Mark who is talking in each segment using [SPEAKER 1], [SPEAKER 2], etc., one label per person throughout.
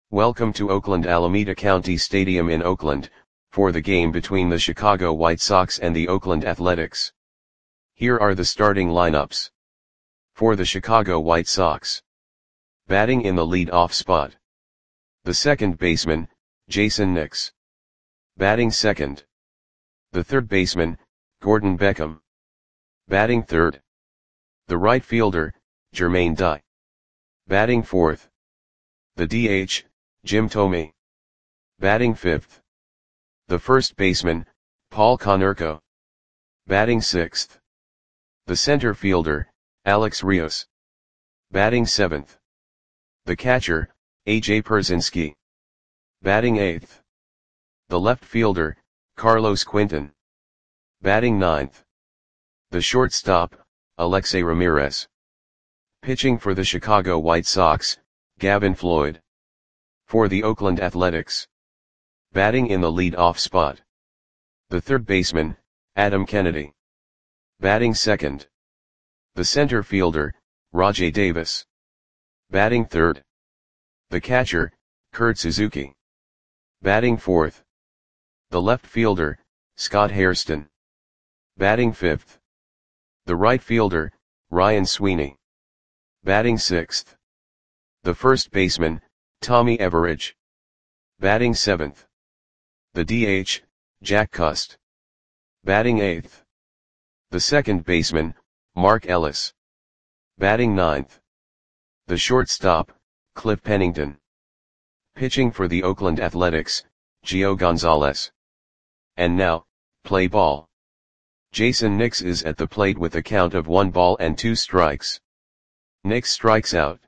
[SPEAKER 1] Welcome to Oakland Alameda County Stadium in Oakland, for the game between the Chicago White Sox and the Oakland Athletics. Here are the starting lineups. For the Chicago White Sox. Batting in the lead-off spot. The second baseman, Jayson Nix. Batting second. The third baseman, Gordon Beckham. Batting third. The right fielder, Jermaine Dye. Batting fourth. The DH, Jim Thome. Batting fifth. The first baseman, Paul Konerko. Batting sixth. The center fielder, Alex Rios. Batting seventh. The catcher, A.J. Pierzynski. Batting eighth. The left fielder, Carlos Quinton. Batting ninth. The shortstop, Alexei Ramirez. Pitching for the Chicago White Sox, Gavin Floyd. For the Oakland Athletics. Batting in the lead-off spot. The third baseman, Adam Kennedy. Batting second. The center fielder, Rajai Davis. Batting third. The catcher, Kurt Suzuki. Batting fourth. The left fielder, Scott Hairston. Batting fifth. The right fielder, Ryan Sweeney. Batting sixth. The first baseman, Tommy Everidge. Batting seventh. The DH, Jack Cust. Batting eighth. The second baseman, Mark Ellis. Batting ninth. The shortstop, Cliff Pennington. Pitching for the Oakland Athletics, Gio Gonzalez. And now, play ball. Jayson Nix is at the plate with a count of 1 ball and 2 strikes. Nix strikes out.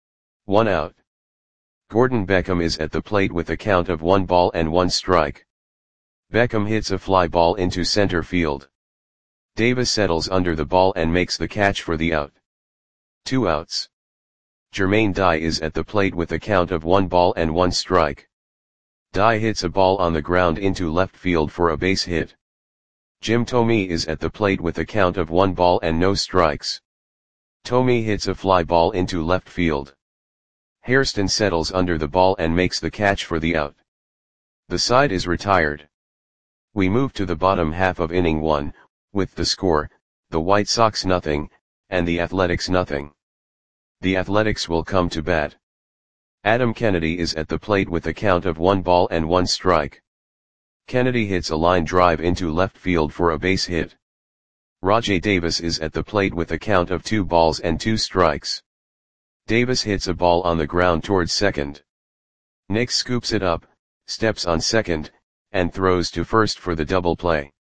[SPEAKER 1] 1 out. Gordon Beckham is at the plate with a count of 1 ball and 1 strike. Beckham hits a fly ball into center field. Davis settles under the ball and makes the catch for the out. 2 outs. Jermaine Dye is at the plate with a count of 1 ball and 1 strike. Dye hits a ball on the ground into left field for a base hit. Jim Thome is at the plate with a count of 1 ball and no strikes. Thome hits a fly ball into left field. Hairston settles under the ball and makes the catch for the out. The side is retired. We move to the bottom half of inning 1, with the score, the White Sox 0, and the Athletics 0. The Athletics will come to bat. Adam Kennedy is at the plate with a count of 1 ball and 1 strike. Kennedy hits a line drive into left field for a base hit. Rajai Davis is at the plate with a count of 2 balls and 2 strikes. Davis hits a ball on the ground towards second. Nix scoops it up, steps on second, and throws to first for the double play.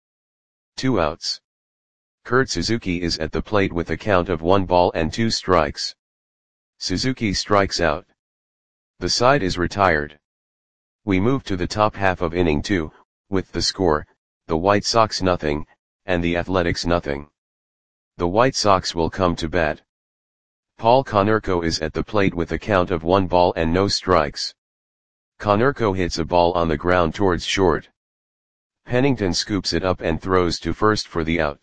[SPEAKER 1] 2 outs. Kurt Suzuki is at the plate with a count of 1 ball and 2 strikes. Suzuki strikes out. The side is retired. We move to the top half of inning 2, with the score, the White Sox 0, and the Athletics 0. The White Sox will come to bat. Paul Konerko is at the plate with a count of 1 ball and no strikes. Konerko hits a ball on the ground towards short. Pennington scoops it up and throws to first for the out.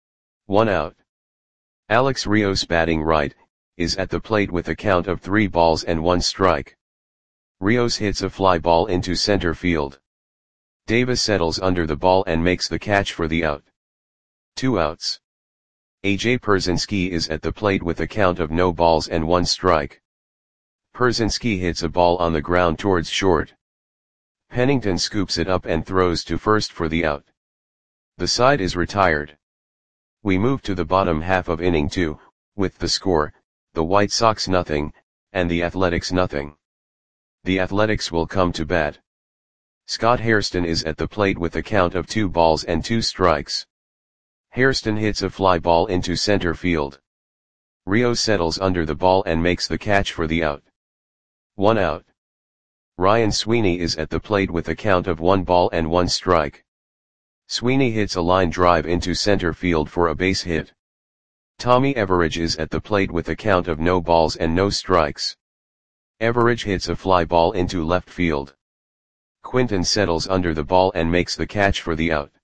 [SPEAKER 1] 1 out. Alex Rios, batting right, is at the plate with a count of 3 balls and 1 strike. Rios hits a fly ball into center field. Davis settles under the ball and makes the catch for the out. 2 outs. A.J. Pierzynski is at the plate with a count of no balls and 1 strike. Pierzynski hits a ball on the ground towards short. Pennington scoops it up and throws to first for the out. The side is retired. We move to the bottom half of inning 2, with the score, the White Sox 0, and the Athletics 0. The Athletics will come to bat. Scott Hairston is at the plate with a count of 2 balls and 2 strikes. Hairston hits a fly ball into center field. Rios settles under the ball and makes the catch for the out. 1 out. Ryan Sweeney is at the plate with a count of 1 ball and 1 strike. Sweeney hits a line drive into center field for a base hit. Tommy Everidge is at the plate with a count of no balls and no strikes. Everidge hits a fly ball into left field. Quinton settles under the ball and makes the catch for the out.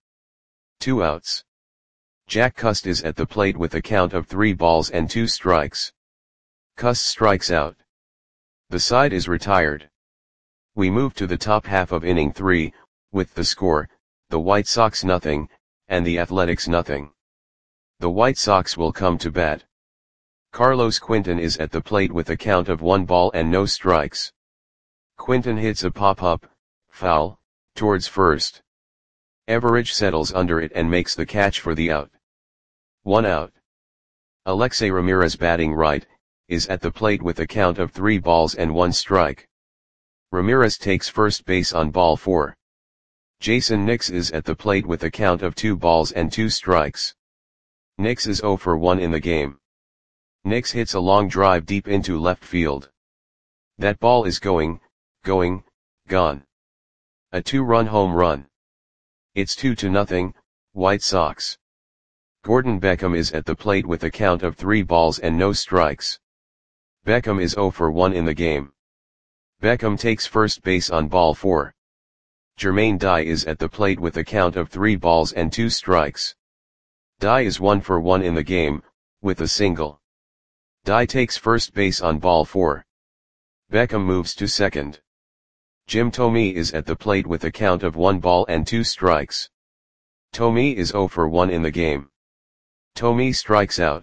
[SPEAKER 1] 2 outs. Jack Cust is at the plate with a count of 3 balls and 2 strikes. Cust strikes out. The side is retired. We move to the top half of inning 3, with the score, the White Sox nothing, and the Athletics nothing. The White Sox will come to bat. Carlos Quinton is at the plate with a count of 1 ball and no strikes. Quinton hits a pop-up, foul, towards first. Everidge settles under it and makes the catch for the out. 1 out. Alexei Ramirez, batting right, is at the plate with a count of 3 balls and 1 strike. Ramirez takes first base on ball 4. Jason Nix is at the plate with a count of 2 balls and 2 strikes. Nix is 0 for 1 in the game. Nix hits a long drive deep into left field. That ball is gone. A 2-run home run. It's 2-0, White Sox. Gordon Beckham is at the plate with a count of 3 balls and no strikes. Beckham is 0 for 1 in the game. Beckham takes first base on ball 4. Jermaine Dye is at the plate with a count of 3 balls and 2 strikes. Dye is 1 for 1 in the game, with a single. Dye takes first base on ball 4. Beckham moves to second. Jim Thome is at the plate with a count of 1 ball and 2 strikes. Thome is 0 for 1 in the game. Thome strikes out.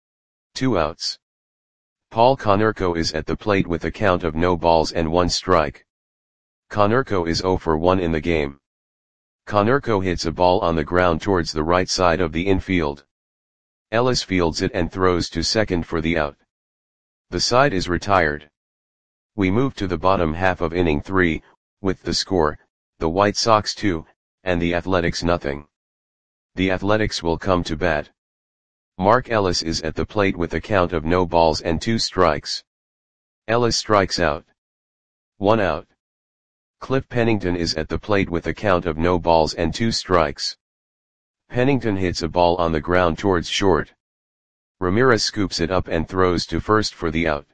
[SPEAKER 1] 2 outs. Paul Konerko is at the plate with a count of no balls and 1 strike. Konerko is 0 for 1 in the game. Konerko hits a ball on the ground towards the right side of the infield. Ellis fields it and throws to second for the out. The side is retired. We move to the bottom half of inning 3, with the score, the White Sox 2, and the Athletics nothing. The Athletics will come to bat. Mark Ellis is at the plate with a count of no balls and 2 strikes. Ellis strikes out. 1 out. Cliff Pennington is at the plate with a count of no balls and 2 strikes. Pennington hits a ball on the ground towards short. Ramirez scoops it up and throws to first for the out.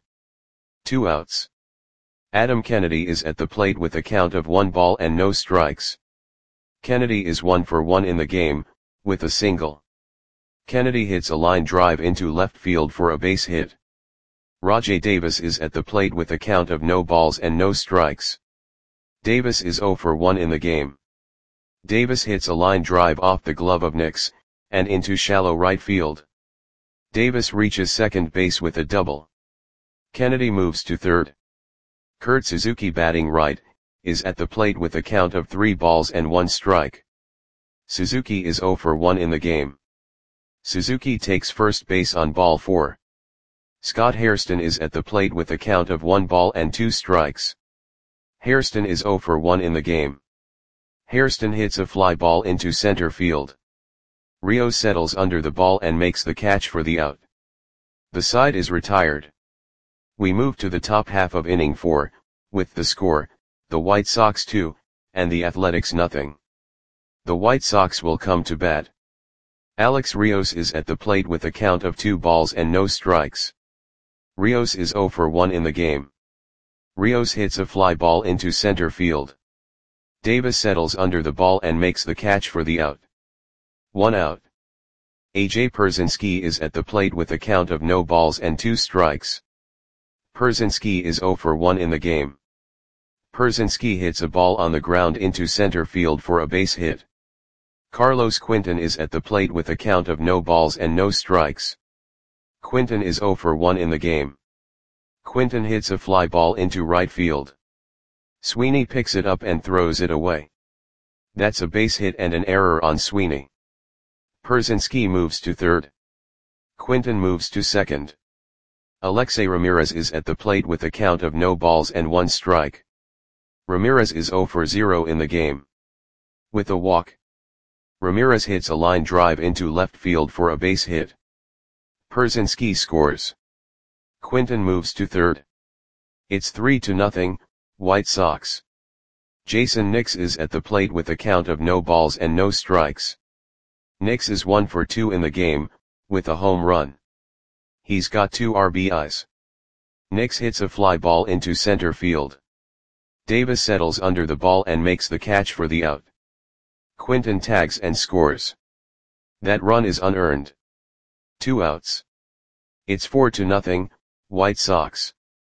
[SPEAKER 1] 2 outs. Adam Kennedy is at the plate with a count of 1 ball and no strikes. Kennedy is 1 for 1 in the game, with a single. Kennedy hits a line drive into left field for a base hit. Rajai Davis is at the plate with a count of no balls and no strikes. Davis is 0 for 1 in the game. Davis hits a line drive off the glove of Nix, and into shallow right field. Davis reaches second base with a double. Kennedy moves to third. Kurt Suzuki, batting right, is at the plate with a count of 3 balls and 1 strike. Suzuki is 0 for 1 in the game. Suzuki takes first base on ball 4. Scott Hairston is at the plate with a count of 1 ball and 2 strikes. Hairston is 0 for 1 in the game. Hairston hits a fly ball into center field. Rios settles under the ball and makes the catch for the out. The side is retired. We move to the top half of inning 4, with the score, the White Sox 2, and the Athletics nothing. The White Sox will come to bat. Alex Rios is at the plate with a count of 2 balls and no strikes. Rios is 0 for 1 in the game. Rios hits a fly ball into center field. Davis settles under the ball and makes the catch for the out. 1 out. A.J. Pierzynski is at the plate with a count of no balls and 2 strikes. Pierzynski is 0 for 1 in the game. Pierzynski hits a ball on the ground into center field for a base hit. Carlos Quinton is at the plate with a count of no balls and no strikes. Quinton is 0 for 1 in the game. Quinton hits a fly ball into right field. Sweeney picks it up and throws it away. That's a base hit and an error on Sweeney. Pierzynski moves to third. Quinton moves to second. Alexei Ramirez is at the plate with a count of no balls and 1 strike. Ramirez is 0 for 0 in the game. With a walk, Ramirez hits a line drive into left field for a base hit. Pierzynski scores. Quinton moves to third. It's 3-0, White Sox. Jason Nix is at the plate with a count of no balls and no strikes. Nix is 1 for 2 in the game, with a home run. He's got 2 RBIs. Nix hits a fly ball into center field. Davis settles under the ball and makes the catch for the out. Quinton tags and scores. That run is unearned. 2 outs. It's 4-0, White Sox.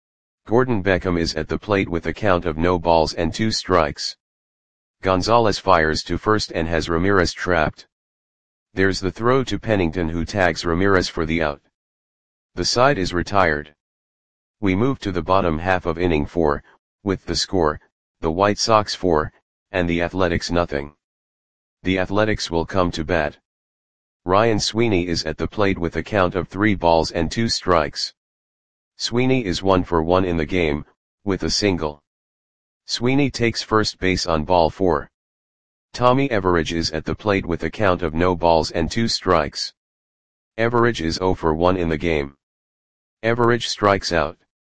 [SPEAKER 1] Gordon Beckham is at the plate with a count of no balls and 2 strikes. Gonzalez fires to first and has Ramirez trapped. There's the throw to Pennington, who tags Ramirez for the out. The side is retired. We move to the bottom half of inning 4, with the score, the White Sox 4, and the Athletics nothing. The Athletics will come to bat. Ryan Sweeney is at the plate with a count of 3 balls and 2 strikes. Sweeney is 1 for 1 in the game, with a single. Sweeney takes first base on ball 4. Tommy Everidge is at the plate with a count of no balls and 2 strikes. Everidge is 0 for 1 in the game. Everidge strikes out.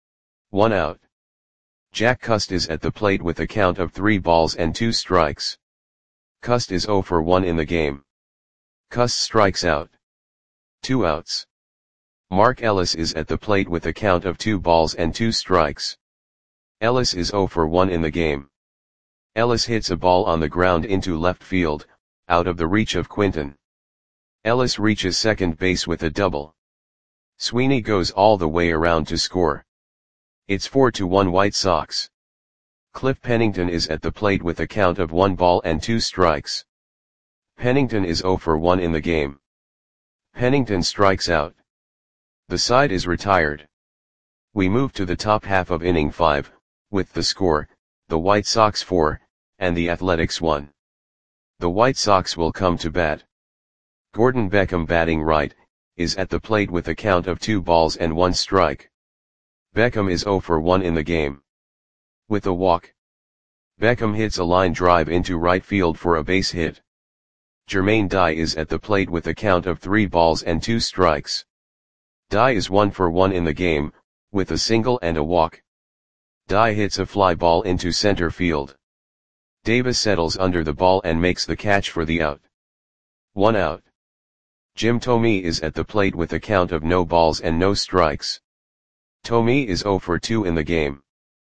[SPEAKER 1] 1 out. Jack Cust is at the plate with a count of 3 balls and 2 strikes. Cust is 0 for 1 in the game. Cust strikes out. 2 outs. Mark Ellis is at the plate with a count of 2 balls and 2 strikes. Ellis is 0 for 1 in the game. Ellis hits a ball on the ground into left field, out of the reach of Quinton. Ellis reaches second base with a double. Sweeney goes all the way around to score. It's 4-1 White Sox. Cliff Pennington is at the plate with a count of 1 ball and 2 strikes. Pennington is 0 for 1 in the game. Pennington strikes out. The side is retired. We move to the top half of inning 5, with the score, the White Sox 4, and the Athletics 1. The White Sox will come to bat. Gordon Beckham, batting right, is at the plate with a count of 2 balls and 1 strike. Beckham is 0 for 1 in the game. With a walk. Beckham hits a line drive into right field for a base hit. Jermaine Dye is at the plate with a count of 3 balls and 2 strikes. Dye is 1 for 1 in the game, with a single and a walk. Dye hits a fly ball into center field. Davis settles under the ball and makes the catch for the out. 1 out. Jim Thome is at the plate with a count of no balls and no strikes. Thome is 0 for 2 in the game.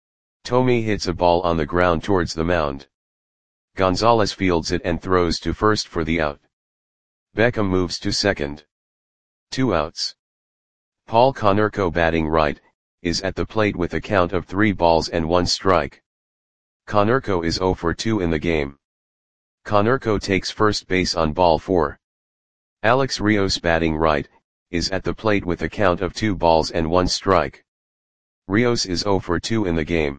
[SPEAKER 1] Thome hits a ball on the ground towards the mound. Gonzalez fields it and throws to first for the out. Beckham moves to second. 2 outs. Paul Konerko, batting right, is at the plate with a count of 3 balls and 1 strike. Konerko is 0 for 2 in the game. Konerko takes first base on ball 4. Alex Rios, batting right, is at the plate with a count of 2 balls and 1 strike. Rios is 0 for 2 in the game.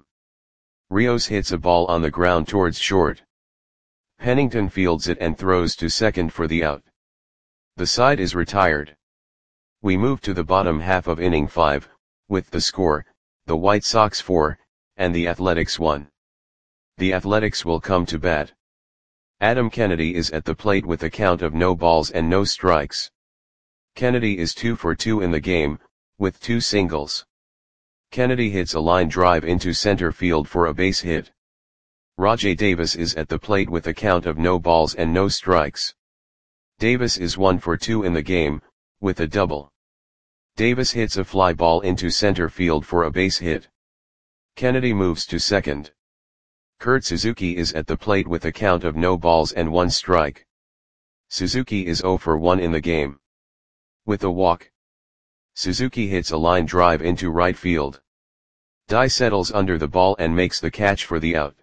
[SPEAKER 1] Rios hits a ball on the ground towards short. Pennington fields it and throws to second for the out. The side is retired. We move to the bottom half of inning 5, with the score, the White Sox 4, and the Athletics 1. The Athletics will come to bat. Adam Kennedy is at the plate with a count of no balls and no strikes. Kennedy is 2 for 2 in the game, with 2 singles. Kennedy hits a line drive into center field for a base hit. Rajai Davis is at the plate with a count of no balls and no strikes. Davis is 1 for 2 in the game, with a double. Davis hits a fly ball into center field for a base hit. Kennedy moves to second. Kurt Suzuki is at the plate with a count of no balls and 1 strike. Suzuki is 0 for 1 in the game. With a walk. Suzuki hits a line drive into right field. Dye settles under the ball and makes the catch for the out.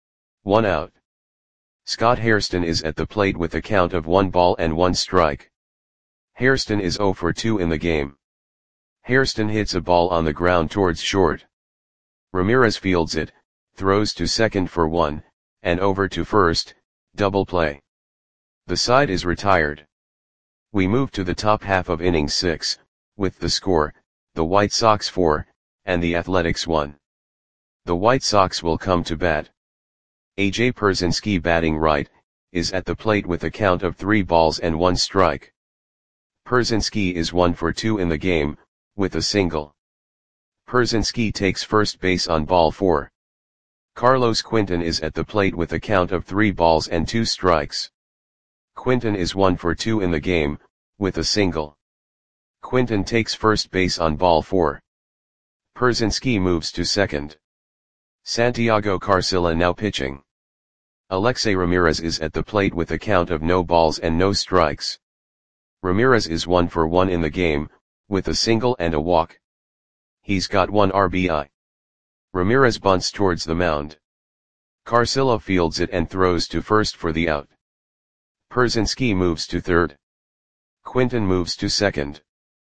[SPEAKER 1] 1 out. Scott Hairston is at the plate with a count of 1 ball and 1 strike. Hairston is 0 for 2 in the game. Hairston hits a ball on the ground towards short. Ramirez fields it, throws to second for 1, and over to first, double play. The side is retired. We move to the top half of inning 6, with the score, the White Sox 4, and the Athletics 1. The White Sox will come to bat. A.J. Pierzynski, batting right, is at the plate with a count of 3 balls and 1 strike. Pierzynski is 1 for 2 in the game, with a single. Pierzynski takes first base on ball 4. Carlos Quinton is at the plate with a count of 3 balls and 2 strikes. Quinton is 1 for 2 in the game, with a single. Quinton takes first base on ball 4. Pierzynski moves to second. Santiago Carcilla now pitching. Alexei Ramirez is at the plate with a count of no balls and no strikes. Ramirez is 1 for 1 in the game, with a single and a walk. He's got 1 RBI. Ramirez bunts towards the mound. Carcillo fields it and throws to first for the out. Pierzynski moves to third. Quinton moves to second.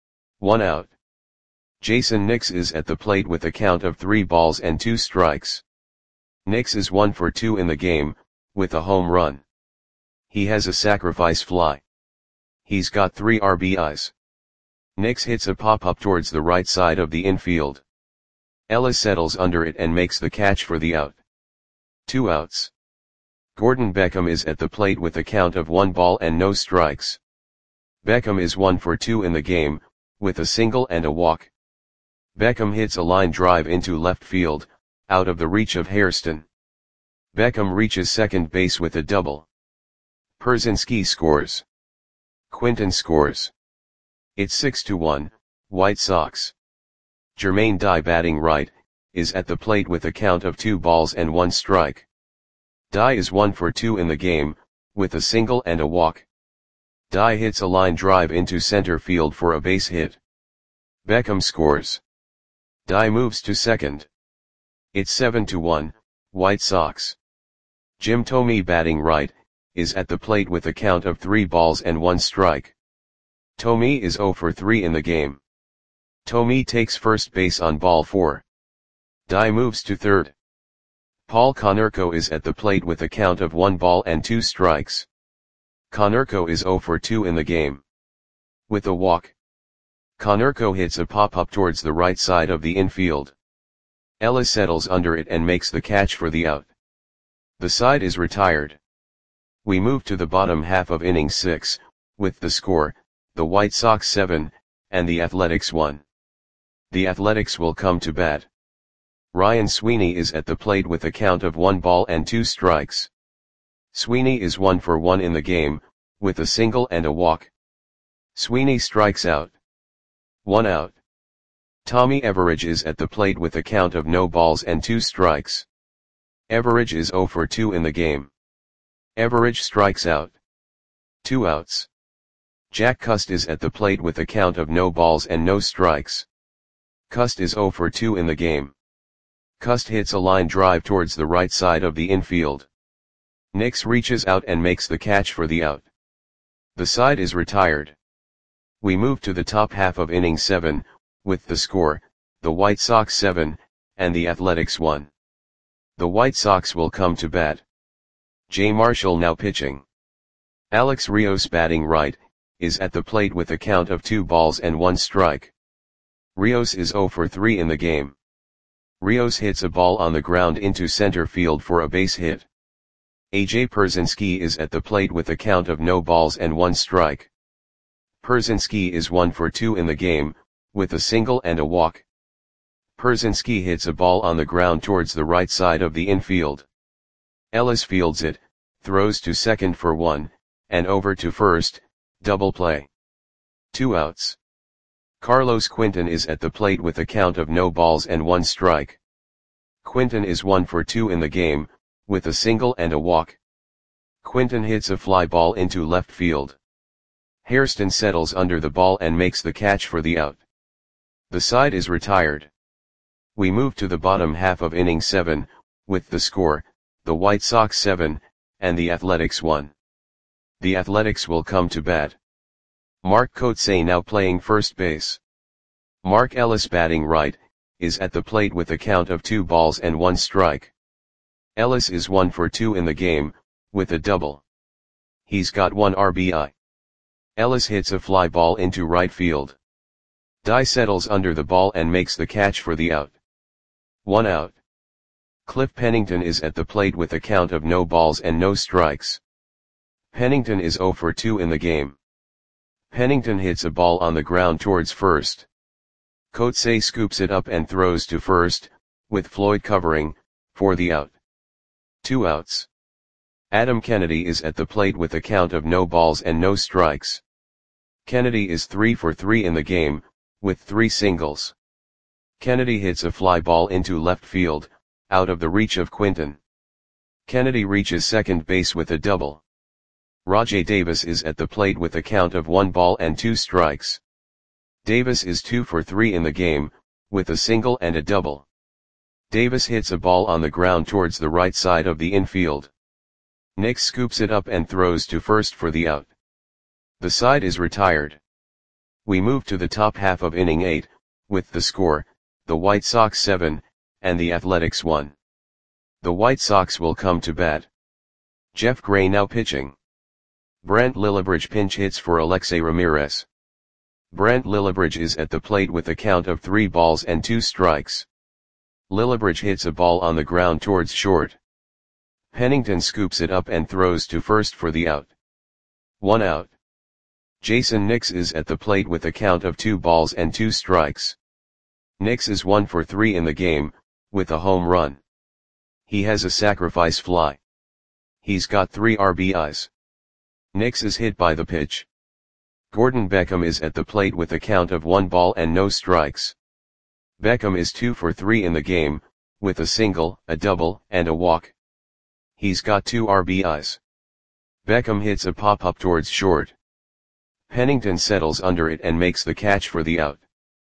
[SPEAKER 1] 1 out. Jason Nix is at the plate with a count of 3 balls and 2 strikes. Nix is 1 for 2 in the game, with a home run. He has a sacrifice fly. He's got 3 RBIs. Nix hits a pop-up towards the right side of the infield. Ellis settles under it and makes the catch for the out. 2 outs. Gordon Beckham is at the plate with a count of 1 ball and no strikes. Beckham is 1 for 2 in the game, with a single and a walk. Beckham hits a line drive into left field, out of the reach of Hairston. Beckham reaches second base with a double. Pierzynski scores. Quinton scores. It's 6-1, White Sox. Jermaine Dye, batting right, is at the plate with a count of 2 balls and 1 strike. Dye is 1 for 2 in the game, with a single and a walk. Dye hits a line drive into center field for a base hit. Beckham scores. Dye moves to second. It's 7-1, White Sox. Jim Thome, batting right, is at the plate with a count of 3 balls and 1 strike. Thome is 0 for 3 in the game. Thome takes first base on ball 4. Dye moves to third. Paul Konerko is at the plate with a count of 1 ball and 2 strikes. Konerko is 0 for 2 in the game. With a walk. Konerko hits a pop-up towards the right side of the infield. Ellis settles under it and makes the catch for the out. The side is retired. We move to the bottom half of inning 6, with the score, the White Sox 7, and the Athletics 1. The Athletics will come to bat. Ryan Sweeney is at the plate with a count of 1 ball and 2 strikes. Sweeney is 1 for 1 in the game, with a single and a walk. Sweeney strikes out. 1 out. Tommy Everidge is at the plate with a count of no balls and 2 strikes. Everidge is 0 for 2 in the game. Everidge strikes out. 2 outs. Jack Cust is at the plate with a count of no balls and no strikes. Cust is 0 for 2 in the game. Cust hits a line drive towards the right side of the infield. Nix reaches out and makes the catch for the out. The side is retired. We move to the top half of inning 7, with the score, the White Sox 7, and the Athletics 1. The White Sox will come to bat. Jay Marshall now pitching. Alex Rios, batting right, is at the plate with a count of 2 balls and 1 strike. Rios is 0 for 3 in the game. Rios hits a ball on the ground into center field for a base hit. A.J. Pierzynski is at the plate with a count of no balls and 1 strike. Pierzynski is 1 for 2 in the game, with a single and a walk. Pierzynski hits a ball on the ground towards the right side of the infield. Ellis fields it, throws to second for 1, and over to first, double play. 2 outs. Carlos Quinton is at the plate with a count of no balls and 1 strike. Quinton is 1 for 2 in the game, with a single and a walk. Quinton hits a fly ball into left field. Hairston settles under the ball and makes the catch for the out. The side is retired. We move to the bottom half of inning 7, with the score, the White Sox 7, and the Athletics 1. The Athletics will come to bat. Mark Kotsay now playing first base. Mark Ellis, batting right, is at the plate with a count of 2 balls and 1 strike. Ellis is 1 for 2 in the game, with a double. He's got 1 RBI. Ellis hits a fly ball into right field. Dye settles under the ball and makes the catch for the out. 1 out. Cliff Pennington is at the plate with a count of no balls and no strikes. Pennington is 0 for 2 in the game. Pennington hits a ball on the ground towards first. Kotsay scoops it up and throws to first, with Floyd covering, for the out. 2 outs. Adam Kennedy is at the plate with a count of no balls and no strikes. Kennedy is 3 for 3 in the game, with 3 singles. Kennedy hits a fly ball into left field, out of the reach of Quinton. Kennedy reaches second base with a double. Rajai Davis is at the plate with a count of 1 ball and 2 strikes. Davis is 2 for 3 in the game, with a single and a double. Davis hits a ball on the ground towards the right side of the infield. Nix scoops it up and throws to first for the out. The side is retired. We move to the top half of inning 8, with the score, the White Sox 7, and the Athletics 1. The White Sox will come to bat. Jeff Gray now pitching. Brent Lillibridge pinch hits for Alexei Ramirez. Brent Lillibridge is at the plate with a count of 3 balls and 2 strikes. Lillibridge hits a ball on the ground towards short. Pennington scoops it up and throws to first for the out. 1 out. Jason Nix is at the plate with a count of 2 balls and 2 strikes. Nix is 1 for 3 in the game, with a home run. He has a sacrifice fly. He's got 3 RBIs. Nix is hit by the pitch. Gordon Beckham is at the plate with a count of 1 ball and no strikes. Beckham is 2 for 3 in the game, with a single, a double, and a walk. He's got 2 RBIs. Beckham hits a pop-up towards short. Pennington settles under it and makes the catch for the out.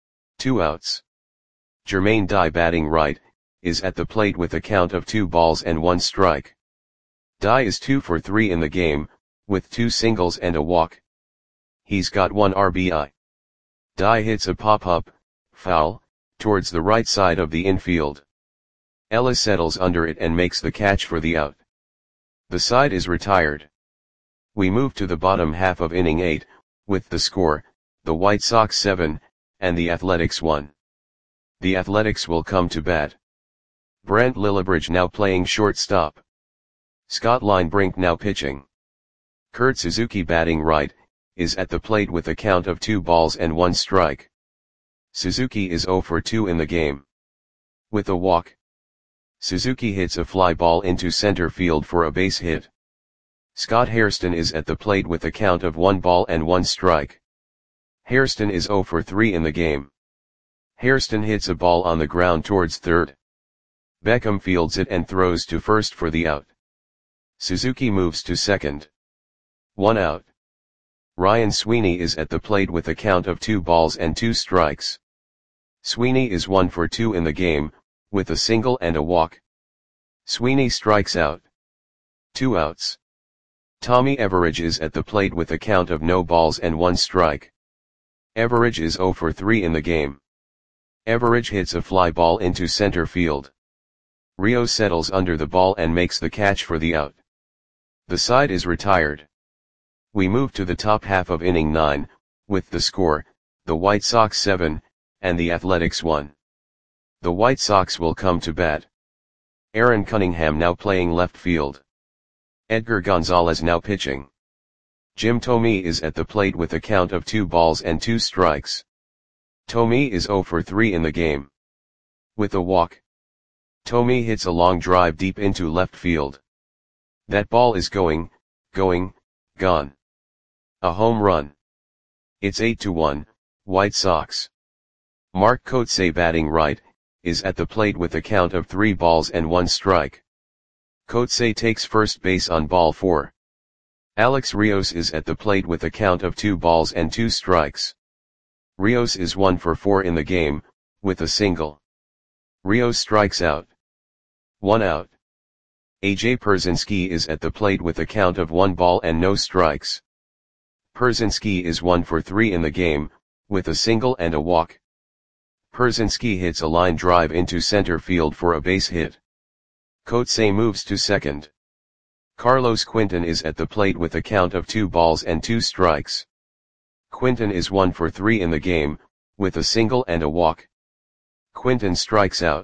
[SPEAKER 1] 2 outs. Jermaine Dye batting right, is at the plate with a count of 2 balls and 1 strike. Dye is 2 for 3 in the game, with 2 singles and a walk. He's got 1 RBI. Dye hits a pop-up, foul, towards the right side of the infield. Ellis settles under it and makes the catch for the out. The side is retired. We move to the bottom half of inning 8, with the score, the White Sox 7, and the Athletics 1. The Athletics will come to bat. Brent Lillibridge now playing shortstop. Scott Linebrink now pitching. Kurt Suzuki batting right, is at the plate with a count of 2 balls and 1 strike. Suzuki is 0 for 2 in the game. With a walk. Suzuki hits a fly ball into center field for a base hit. Scott Hairston is at the plate with a count of 1 ball and 1 strike. Hairston is 0 for 3 in the game. Hairston hits a ball on the ground towards third. Beckham fields it and throws to first for the out. Suzuki moves to second. 1 out. Ryan Sweeney is at the plate with a count of 2 balls and 2 strikes. Sweeney is 1 for 2 in the game, with a single and a walk. Sweeney strikes out. 2 outs. Tommy Everidge is at the plate with a count of no balls and 1 strike. Everidge is 0 for 3 in the game. Everidge hits a fly ball into center field. Rios settles under the ball and makes the catch for the out. The side is retired. We move to the top half of inning 9, with the score, the White Sox 7, and the Athletics 1. The White Sox will come to bat. Aaron Cunningham now playing left field. Edgar Gonzalez now pitching. Jim Thome is at the plate with a count of 2 balls and 2 strikes. Thome is 0 for 3 in the game. With a walk. Thome hits a long drive deep into left field. That ball is going, gone. A home run. It's 8-1, White Sox. Mark Kotsay batting right, is at the plate with a count of 3 balls and 1 strike. Kotsay takes first base on ball 4. Alex Rios is at the plate with a count of 2 balls and 2 strikes. Rios is 1 for 4 in the game, with a single. Rios strikes out. 1 out. AJ Pierzynski is at the plate with a count of 1 ball and no strikes. Pierzynski is 1 for 3 in the game, with a single and a walk. Pierzynski hits a line drive into center field for a base hit. Kotsay moves to second. Carlos Quinton is at the plate with a count of 2 balls and 2 strikes. Quinton is 1 for 3 in the game, with a single and a walk. Quinton strikes out.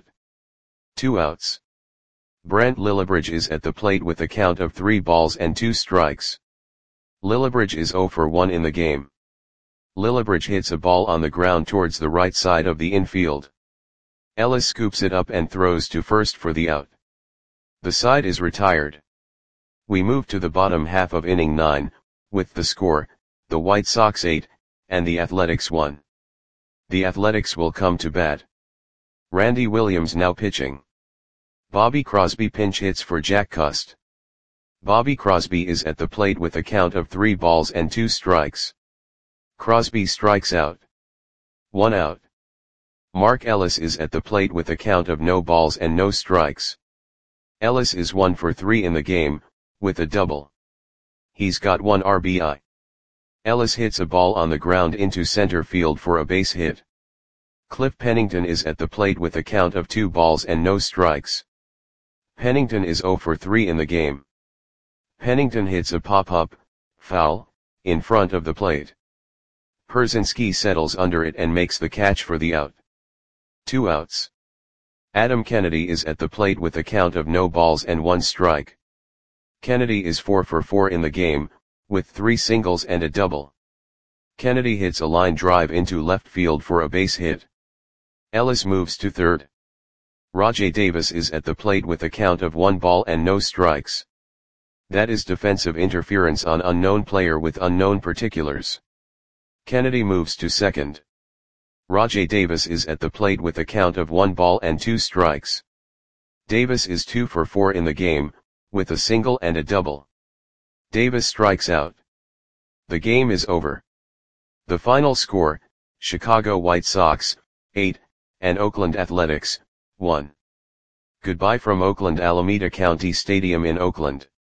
[SPEAKER 1] 2 outs. Brent Lillibridge is at the plate with a count of 3 balls and 2 strikes. Lillibridge is 0 for 1 in the game. Lillibridge hits a ball on the ground towards the right side of the infield. Ellis scoops it up and throws to first for the out. The side is retired. We move to the bottom half of inning 9, with the score, the White Sox 8, and the Athletics 1. The Athletics will come to bat. Randy Williams now pitching. Bobby Crosby pinch hits for Jack Cust. Bobby Crosby is at the plate with a count of 3 balls and 2 strikes. Crosby strikes out. 1 out. Mark Ellis is at the plate with a count of no balls and no strikes. Ellis is 1 for 3 in the game, with a double. He's got 1 RBI. Ellis hits a ball on the ground into center field for a base hit. Cliff Pennington is at the plate with a count of 2 balls and no strikes. Pennington is 0 for 3 in the game. Pennington hits a pop-up, foul, in front of the plate. Pierzynski settles under it and makes the catch for the out. 2 outs. Adam Kennedy is at the plate with a count of no balls and 1 strike. Kennedy is 4 for 4 in the game, with 3 singles and a double. Kennedy hits a line drive into left field for a base hit. Ellis moves to third. Rajai Davis is at the plate with a count of 1 ball and no strikes. That is defensive interference on unknown player with unknown particulars. Kennedy moves to second. Rajai Davis is at the plate with a count of 1 ball and 2 strikes. Davis is 2 for 4 in the game, with a single and a double. Davis strikes out. The game is over. The final score, Chicago White Sox, 8, and Oakland Athletics, 1. Goodbye from Oakland Alameda County Stadium in Oakland.